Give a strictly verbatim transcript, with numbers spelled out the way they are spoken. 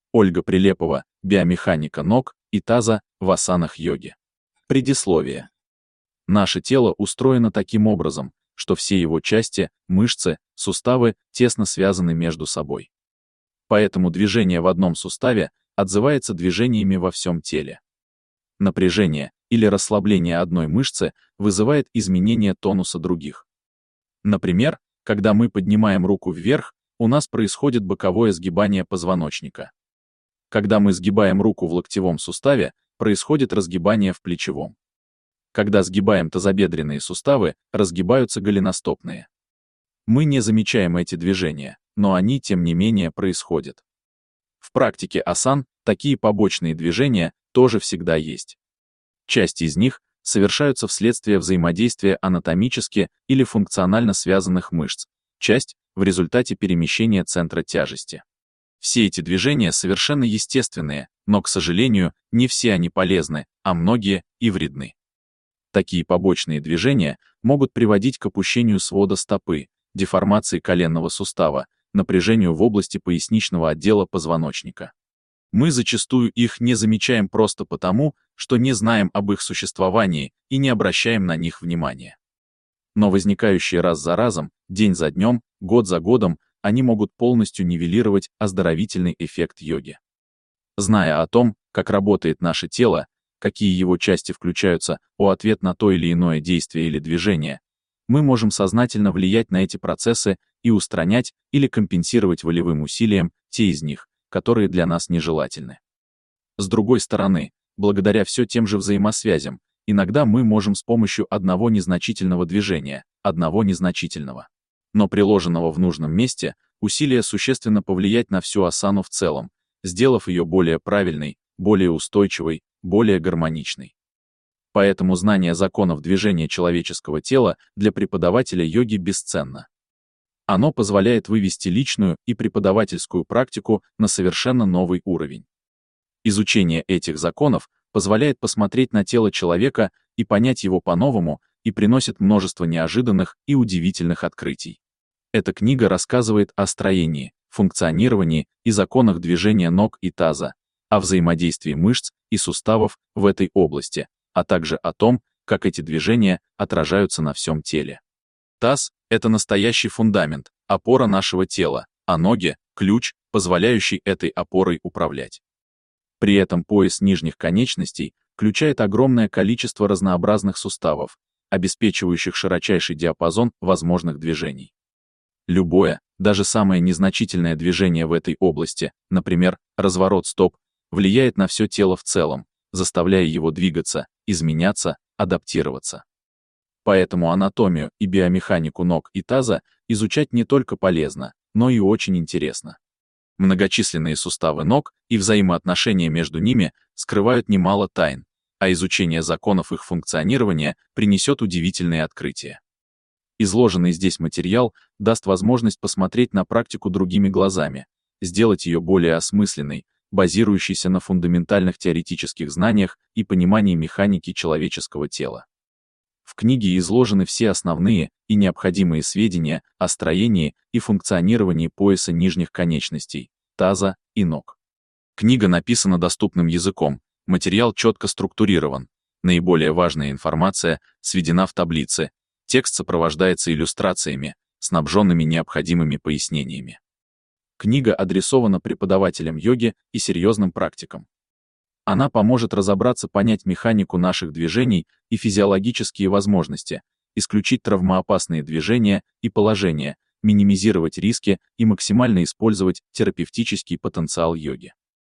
Ольга Прилепова, биомеханика ног и таза в асанах йоги. Предисловие. Наше тело устроено таким образом, что все его части, мышцы, суставы тесно связаны между собой. Поэтому движение в одном суставе отзывается движениями во всем теле. Напряжение или расслабление одной мышцы вызывает изменение тонуса других. Например, когда мы поднимаем руку вверх, у нас происходит боковое сгибание позвоночника. Когда мы сгибаем руку в локтевом суставе, происходит разгибание в плечевом. Когда сгибаем тазобедренные суставы, разгибаются голеностопные. Мы не замечаем эти движения, но они, тем не менее, происходят. В практике асан такие побочные движения тоже всегда есть. Часть из них совершаются вследствие взаимодействия анатомически или функционально связанных мышц, часть — в результате перемещения центра тяжести. Все эти движения совершенно естественные, но, к сожалению, не все они полезны, а многие и вредны. Такие побочные движения могут приводить к опущению свода стопы, деформации коленного сустава, напряжению в области поясничного отдела позвоночника. Мы зачастую их не замечаем просто потому, что не знаем об их существовании и не обращаем на них внимания. Но возникающие раз за разом, день за днем, год за годом, они могут полностью нивелировать оздоровительный эффект йоги. Зная о том, как работает наше тело, какие его части включаются в ответ на то или иное действие или движение, мы можем сознательно влиять на эти процессы и устранять или компенсировать волевым усилием те из них, которые для нас нежелательны. С другой стороны, благодаря все тем же взаимосвязям, иногда мы можем с помощью одного незначительного движения, одного незначительного, но приложенного в нужном месте, усилия существенно повлиять на всю асану в целом, сделав ее более правильной, более устойчивой, более гармоничной. Поэтому знание законов движения человеческого тела для преподавателя йоги бесценно. Оно позволяет вывести личную и преподавательскую практику на совершенно новый уровень. Изучение этих законов позволяет посмотреть на тело человека и понять его по-новому и приносит множество неожиданных и удивительных открытий. Эта книга рассказывает о строении, функционировании и законах движения ног и таза, о взаимодействии мышц и суставов в этой области, а также о том, как эти движения отражаются на всем теле. Таз — это настоящий фундамент, опора нашего тела, а ноги — ключ, позволяющий этой опорой управлять. При этом пояс нижних конечностей включает огромное количество разнообразных суставов, обеспечивающих широчайший диапазон возможных движений. Любое, даже самое незначительное движение в этой области, например, разворот стоп, влияет на все тело в целом, заставляя его двигаться, изменяться, адаптироваться. Поэтому анатомию и биомеханику ног и таза изучать не только полезно, но и очень интересно. Многочисленные суставы ног и взаимоотношения между ними скрывают немало тайн, а изучение законов их функционирования принесет удивительные открытия. Изложенный здесь материал даст возможность посмотреть на практику другими глазами, сделать ее более осмысленной, базирующейся на фундаментальных теоретических знаниях и понимании механики человеческого тела. В книге изложены все основные и необходимые сведения о строении и функционировании пояса нижних конечностей, таза и ног. Книга написана доступным языком, материал четко структурирован, наиболее важная информация сведена в таблице, текст сопровождается иллюстрациями, снабженными необходимыми пояснениями. Книга адресована преподавателям йоги и серьезным практикам. Она поможет разобраться, понять механику наших движений и физиологические возможности, исключить травмоопасные движения и положения, минимизировать риски и максимально использовать терапевтический потенциал йоги.